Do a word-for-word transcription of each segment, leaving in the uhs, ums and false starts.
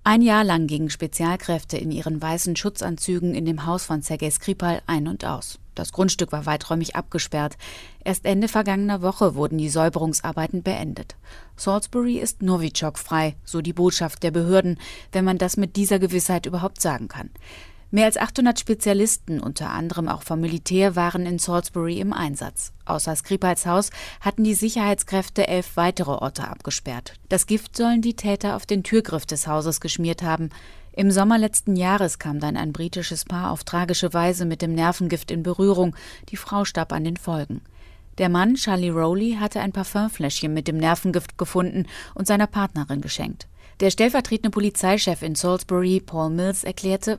Ein Jahr lang gingen Spezialkräfte in ihren weißen Schutzanzügen in dem Haus von Sergei Skripal ein und aus. Das Grundstück war weiträumig abgesperrt. Erst Ende vergangener Woche wurden die Säuberungsarbeiten beendet. Salisbury ist Novichok-frei, so die Botschaft der Behörden, wenn man das mit dieser Gewissheit überhaupt sagen kann. Mehr als achthundert Spezialisten, unter anderem auch vom Militär, waren in Salisbury im Einsatz. Außer Skripals Haus hatten die Sicherheitskräfte elf weitere Orte abgesperrt. Das Gift sollen die Täter auf den Türgriff des Hauses geschmiert haben. Im Sommer letzten Jahres kam dann ein britisches Paar auf tragische Weise mit dem Nervengift in Berührung. Die Frau starb an den Folgen. Der Mann, Charlie Rowley, hatte ein Parfümfläschchen mit dem Nervengift gefunden und seiner Partnerin geschenkt. Der stellvertretende Polizeichef in Salisbury, Paul Mills, erklärte: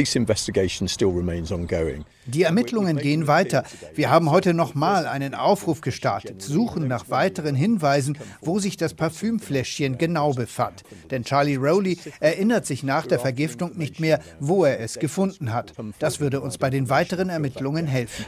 Die Ermittlungen gehen weiter. Wir haben heute nochmal einen Aufruf gestartet, suchen nach weiteren Hinweisen, wo sich das Parfümfläschchen genau befand. Denn Charlie Rowley erinnert sich nach der Vergiftung nicht mehr, wo er es gefunden hat. Das würde uns bei den weiteren Ermittlungen helfen.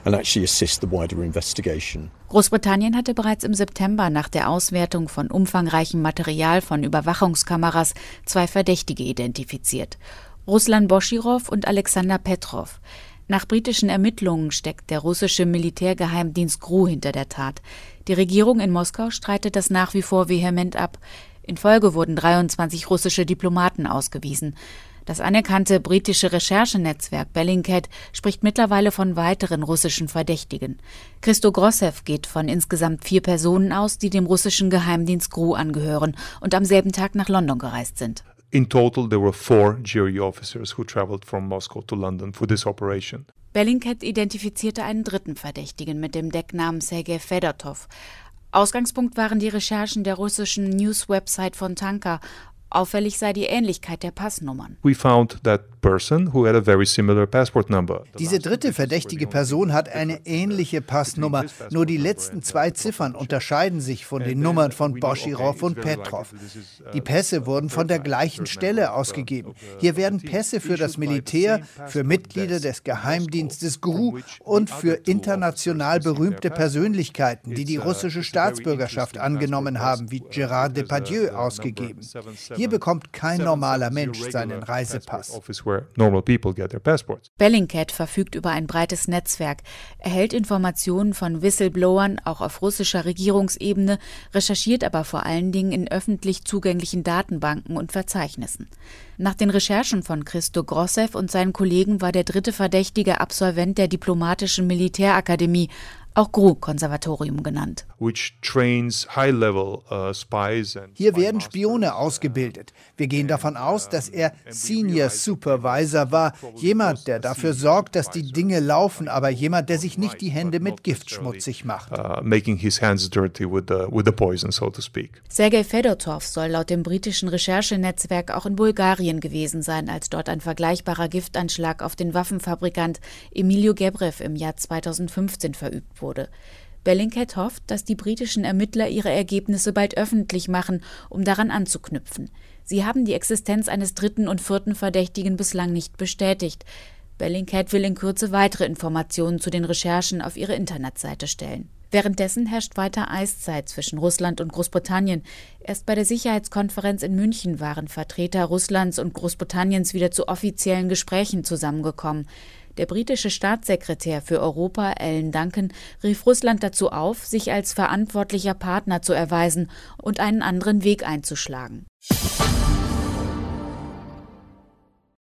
Großbritannien hatte bereits im September nach der Auswertung von umfangreichem Material von Überwachungskameras zwei Verdächtige identifiziert: Ruslan Boschirov und Alexander Petrov. Nach britischen Ermittlungen steckt der russische Militärgeheimdienst G R U hinter der Tat. Die Regierung in Moskau streitet das nach wie vor vehement ab. In Folge wurden dreiundzwanzig russische Diplomaten ausgewiesen. Das anerkannte britische Recherchenetzwerk Bellingcat spricht mittlerweile von weiteren russischen Verdächtigen. Christo Grossev geht von insgesamt vier Personen aus, die dem russischen Geheimdienst G R U angehören und am selben Tag nach London gereist sind. In total, there were four G R U officers who traveled from Moscow to London for this operation. Bellingcat identifizierte einen dritten Verdächtigen mit dem Decknamen Sergei Fedotov. Ausgangspunkt waren die Recherchen der russischen News-Website von Tanka. Auffällig sei die Ähnlichkeit der Passnummern. We found that person who had a very similar passport number. Diese dritte verdächtige Person hat eine ähnliche Passnummer, nur die letzten zwei Ziffern unterscheiden sich von den Nummern von Boschirov und Petrov. Die Pässe wurden von der gleichen Stelle ausgegeben. Hier werden Pässe für das Militär, für Mitglieder des Geheimdienstes G R U und für international berühmte Persönlichkeiten, die die russische Staatsbürgerschaft angenommen haben, wie Gérard Depardieu, ausgegeben. Hier bekommt kein normaler Mensch seinen Reisepass. Bellingcat verfügt über ein breites Netzwerk, erhält Informationen von Whistleblowern, auch auf russischer Regierungsebene, recherchiert aber vor allen Dingen in öffentlich zugänglichen Datenbanken und Verzeichnissen. Nach den Recherchen von Christo Grossev und seinen Kollegen war der dritte Verdächtige Absolvent der Diplomatischen Militärakademie, auch G R U-Konservatorium genannt. Hier werden Spione ausgebildet. Wir gehen davon aus, dass er Senior Supervisor war, jemand, der dafür sorgt, dass die Dinge laufen, aber jemand, der sich nicht die Hände mit Gift schmutzig macht. Sergei Fedotov soll laut dem britischen Recherchenetzwerk auch in Bulgarien gewesen sein, als dort ein vergleichbarer Giftanschlag auf den Waffenfabrikant Emilio Gebrev im Jahr zweitausendfünfzehn verübt wurde. Bellingcat hofft, dass die britischen Ermittler ihre Ergebnisse bald öffentlich machen, um daran anzuknüpfen. Sie haben die Existenz eines dritten und vierten Verdächtigen bislang nicht bestätigt. Bellingcat will in Kürze weitere Informationen zu den Recherchen auf ihre Internetseite stellen. Währenddessen herrscht weiter Eiszeit zwischen Russland und Großbritannien. Erst bei der Sicherheitskonferenz in München waren Vertreter Russlands und Großbritanniens wieder zu offiziellen Gesprächen zusammengekommen. Der britische Staatssekretär für Europa, Alan Duncan, rief Russland dazu auf, sich als verantwortlicher Partner zu erweisen und einen anderen Weg einzuschlagen.